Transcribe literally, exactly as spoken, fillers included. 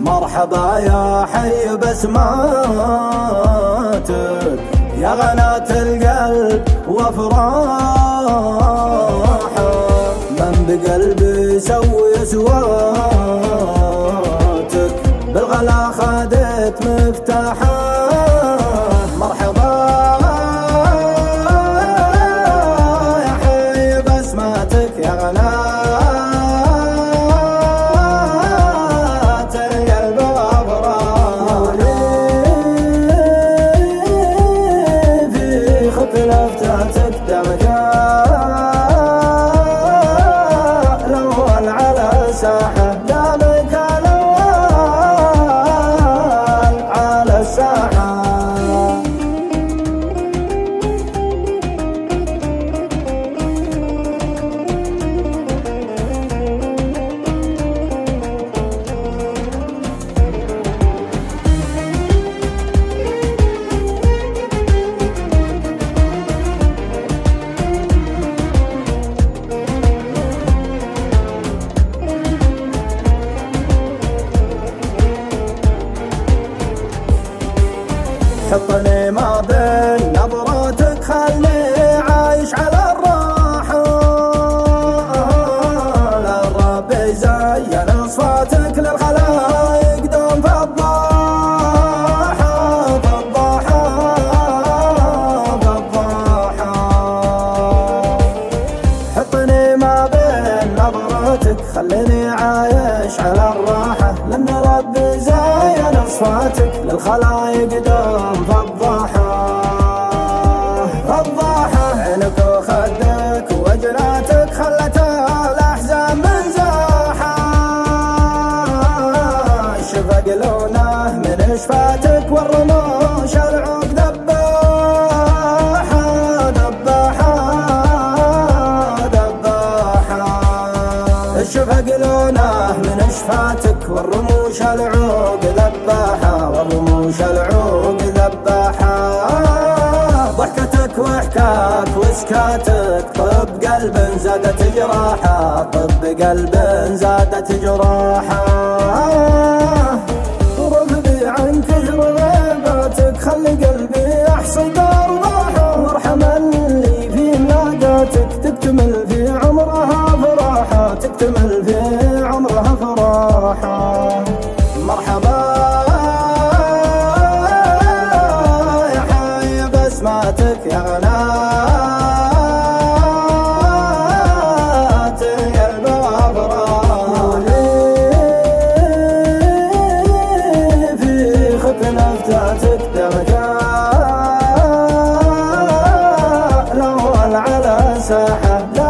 مرحبا يا حي بسماتك يا غناة القلب وافراحه، من بقلبي سوي سواتك بالغلا خدت مفتاحه. مرحبا يا حي بسماتك يا غناة ساحة دامك الأول على الساحة. حطني ما بين نظراتك خلي عايش على الراحة، للرب يزين اصفاتك للخلايق دوم فضاحة فضاحة فضاحة. حطني ما بين نظراتك خليني عايش على الراحة، لأن رب زين اصفاتك للخلايق دوم فضاحة فضاحة. عينك وخدك وجناتك خلت الأحزان من زاحة، الشفق لونه من شفاتك والرموش العوق دباحة دباحة دباحة. الشفق لونه من شفاتك والرموش العوق ذباحة والرموش العوق ذباحة. ضحكتك وحكاك وسكاتك طب قلب زادت جراحة، طب قلب زادت جراحة. رغبي عن كثر غيباتك خلي قلبي يحصد أرواحه، وارحم اللي في مناداتك تكتمل في عمرها فراحة تكتمل في عمرها فراحة. مرحبا يا حي بسماتك يا غناة القلب وافراحه، في ختن افتاتك درجات الأول على ساحة.